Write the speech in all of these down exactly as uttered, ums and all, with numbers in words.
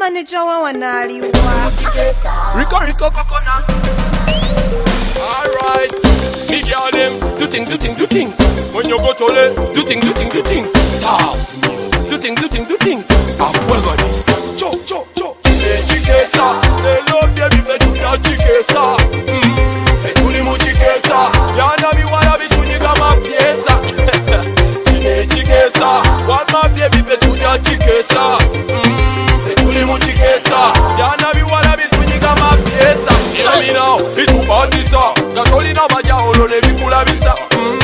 manager wa wanaliwa. Rico Rico coconut. Alright. Me girl them do things, do things, do things. When you go to le, do things, do things, do things. Top news. Do things, do things, do things. I work this. Cho cho cho. Le chiquesa, le love baby fe tu ya chiquesa. Fe tu ni mu chiquesa. Ya na mi wala bi tu ni kama pieza. Chine chiquesa, wa ma baby fe tu ya chiquesa. Fe tu ni mu chiquesa. Ya na mi wala bi tu ni kama pieza. Hear me now, itu bandisa. Gasolina baja olole bikula bisa.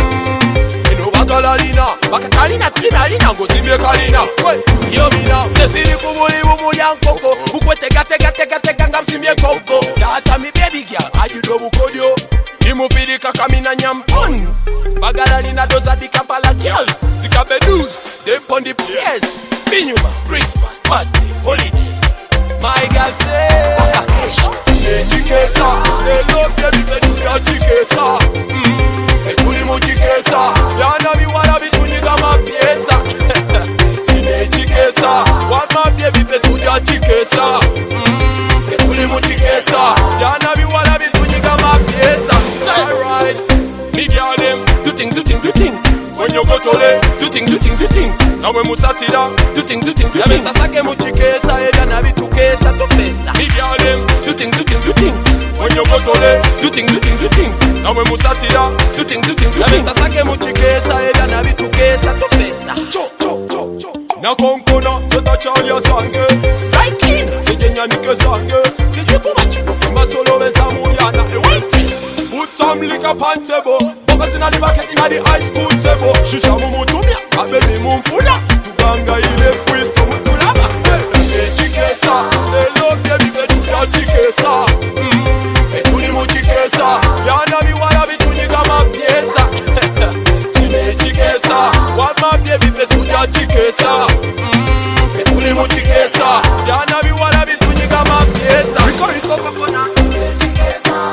Eno bagalalina, bakatalina tinalina ngozimbe kalina. Hear me now, sesiri kumuli bumuli ankoko. Bukwete gate gate gate ganga msimbe koko. Data mi baby girl, ajudo bukodio. Imufiri kakamina nyampons. Bagalalina doza di Kampala girls. Sikabedus, they pon the place. Binyuma, Christmas, birthday, holiday. My girl say, vacation. Le chiquesa, le love baby fe tu ya chiquesa. Fe tu ni mu chiquesa. Ya na mi wala bi tu ni kama pieza. Chine chiquesa, wa ma baby fe tu ya chiquesa. Fe tu ni mu chiquesa. Ya na mi wala bi tu ni kama pieza. Alright, me girl them do things, do things, do things. When you go to le, do things, do things, do things. Now when musatira, do things, do things, do things. Ya sake mu chiquesa, ella na bi tu kesa tu pesa. Me girl them do things, do things, do things. When you go to le, do things, do things, do things. Now when musatira, do things, do things, do things. Ya sake mu chiquesa, ella na bi tu kesa tu pesa. Cho cho cho cho. Na konkona, se ta chalia sangue. Dry clean, se genya nike sangue. Se you go match, se masolo besa muyana. E waitis. Put some liquor pan table. Focus in on the bucket in the high school table. Shisha mumutumia, abeli mumfuna. Tuganga ile pwiso mutulaba. Le chiquesa, le love baby fe tu ya chiquesa. Fe tu ni mu chiquesa. Ya na mi wala bi tu ni kama pieza. Chine chiquesa, wa ma baby fe tu ya chiquesa. Fe tu ni mu chiquesa. Ya na mi wala bi tu ni kama pieza. Rico Rico coconut. Le chiquesa.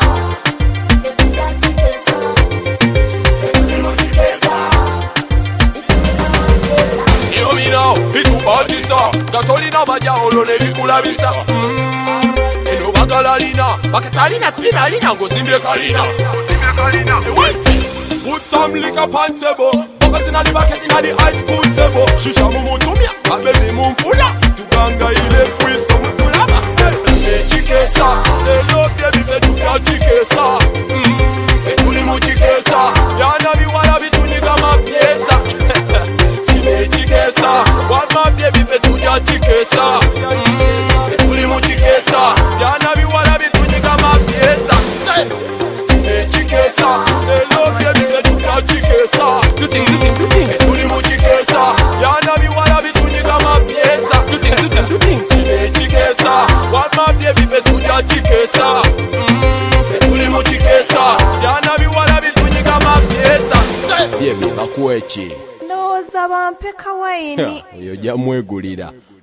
Bandisa, gasolina baja olole bikula bisa. Eno bagalalina, bakatalina tinalina ngozimbe kalina. Put some liquor pan table. Focus in on the bucket in the high school table. Shisha mumutumia, abeli mumfuna. Tuganga ile pwiso mutulaba. Le chiquesa, le love baby fe tu ya chiquesa. Fe tu ni mu chiquesa. Ya na mi wala bi tu ni kama pieza. Chine chiquesa, wa ma baby fe tu ya chiquesa. Fe tu ni mu chiquesa. Ya na mi wala bi tu ni kama pieza. Le chiquesa, le love baby fe tu ya chiquesa. Do things, do things, do things. Fe tu ni mu chiquesa. Ya na mi wala bi tu ni kama pieza. Do things, do things, do things. Chine chiquesa, wa ma baby fe tu ya chiquesa. Fe tu ni mu chiquesa. Ya na mi wala bi tu ni kama pieza. Baby bakuechi. Ndoza bampeka waini. Oyo jamwegulira.